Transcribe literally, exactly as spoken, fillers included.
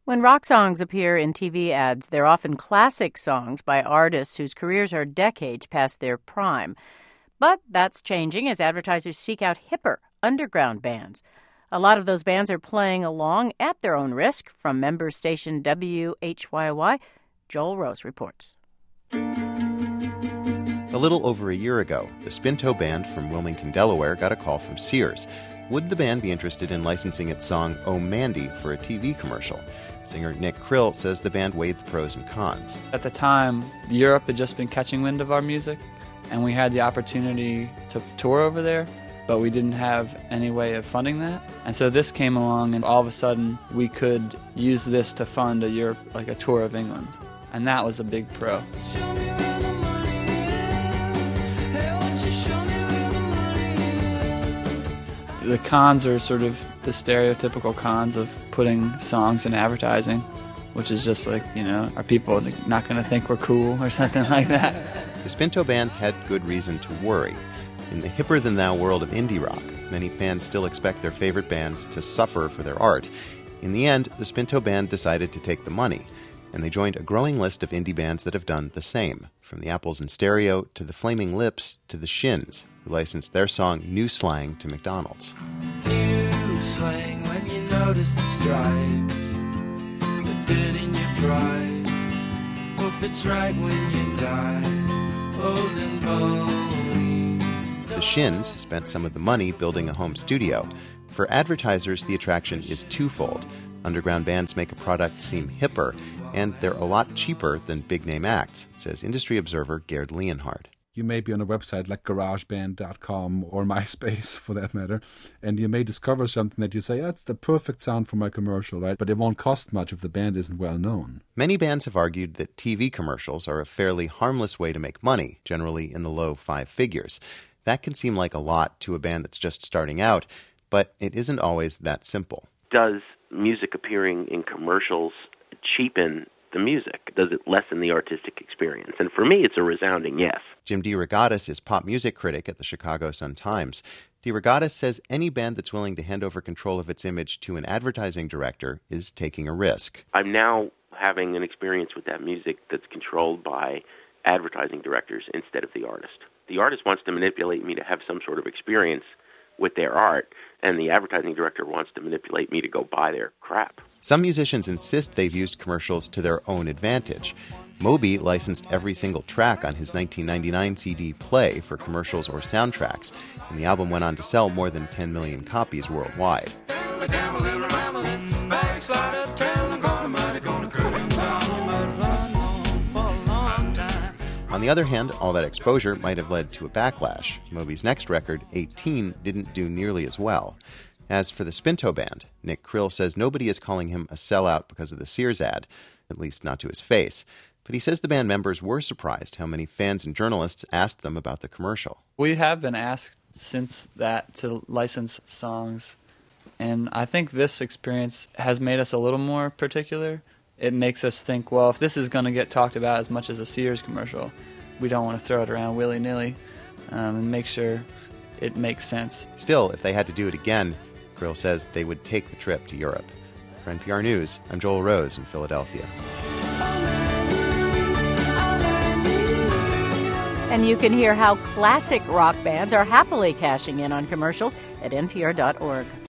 When rock songs appear in T V ads, they're often classic songs by artists whose careers are decades past their prime. But that's changing as advertisers seek out hipper, underground bands. A lot of those bands are playing along at their own risk. From member station W H Y Y, Joel Rose reports. A little over a year ago, the Spinto Band from Wilmington, Delaware, got a call from Sears. Would the band be interested in licensing its song Oh Mandy for a T V commercial? Singer Nick Krill says the band weighed the pros and cons. At the time, Europe had just been catching wind of our music, and we had the opportunity to tour over there, but we didn't have any way of funding that. And so this came along, and all of a sudden, we could use this to fund a Europe, like a tour of England. And that was a big pro. The cons are sort of the stereotypical cons of putting songs in advertising, which is just like, you know, are people not going to think we're cool or something like that? The Spinto Band had good reason to worry. In the hipper-than-thou world of indie rock, many fans still expect their favorite bands to suffer for their art. In the end, the Spinto Band decided to take the money, and they joined a growing list of indie bands that have done the same, from the Apples in Stereo to the Flaming Lips to the Shins, who licensed their song New Slang to McDonald's. New slang when you notice the stripes, the dirt in your fries. Hope it's right when you die, old and bony. The Shins spent some of the money building a home studio. For advertisers, the attraction is twofold. Underground bands make a product seem hipper, and they're a lot cheaper than big-name acts, says industry observer Gerd Leonhard. You may be on a website like garage band dot com or MySpace, for that matter, and you may discover something that you say, that's the perfect sound for my commercial, right? But it won't cost much if the band isn't well known. Many bands have argued that T V commercials are a fairly harmless way to make money, generally in the low five figures. That can seem like a lot to a band that's just starting out, but it isn't always that simple. Does music appearing in commercials cheapen the music? Does it lessen the artistic experience? And for me, it's a resounding yes. Jim DeRogatis is pop music critic at the Chicago Sun-Times. DeRogatis says any band that's willing to hand over control of its image to an advertising director is taking a risk. I'm now having an experience with that music that's controlled by advertising directors instead of the artist. The artist wants to manipulate me to have some sort of experience with their art, and the advertising director wants to manipulate me to go buy their crap. Some musicians insist they've used commercials to their own advantage. Moby licensed every single track on his nineteen ninety-nine C D Play for commercials or soundtracks, and the album went on to sell more than ten million copies worldwide. On the other hand, all that exposure might have led to a backlash. Moby's next record, eighteen, didn't do nearly as well. As for the Spinto Band, Nick Krill says nobody is calling him a sellout because of the Sears ad, at least not to his face. But he says the band members were surprised how many fans and journalists asked them about the commercial. We have been asked since that to license songs, and I think this experience has made us a little more particular. It makes us think, well, if this is going to get talked about as much as a Sears commercial, we don't want to throw it around willy-nilly um, and make sure it makes sense. Still, if they had to do it again, Krill says they would take the trip to Europe. For N P R News, I'm Joel Rose in Philadelphia. And you can hear how classic rock bands are happily cashing in on commercials at N P R dot org.